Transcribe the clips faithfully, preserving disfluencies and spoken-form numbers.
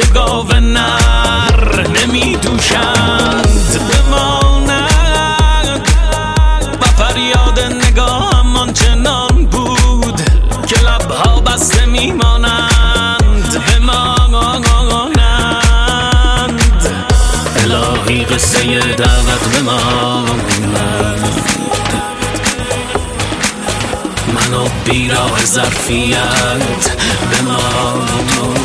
گاو نر نمی دوشند بماند و فریاد نگاهم آنچنان بود که لبها بسته میمانند بمانند. الهی قصه دعوت بماند، منو بیراه ظرفیت بماند.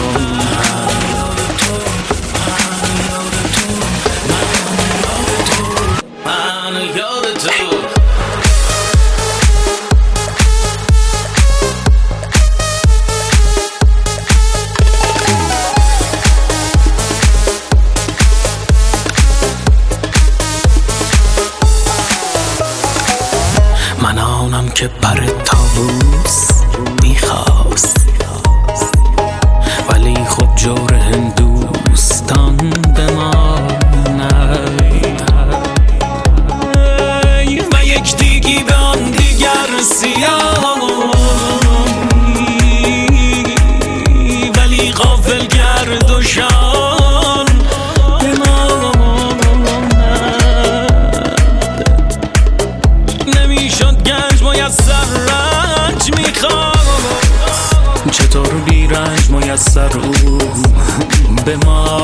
من آنم که پر طاووس میخواست ولی خب جور هندوستان بماند و یک دیگی به آن دیگر سیاه ولی غافل گرد و شان میسر رنج میخواست، چطور بی رنج میسر او به ما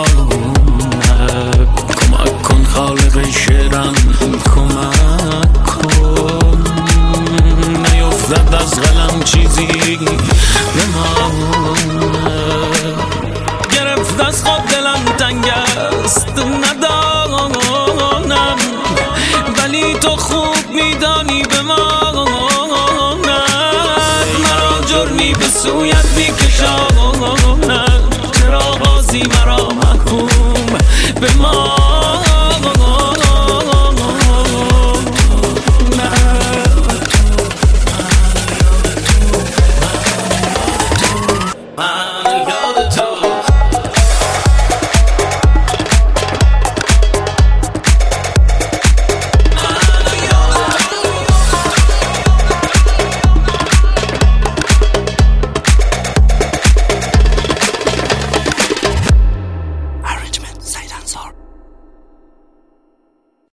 کمک کن خالق شعرم کمک کن نیفتد از قلم چیزی به ما گرفت از خود دلم تنگ است ندانم ولی تو خوب میدانی به ما جرمی به سویت میکشم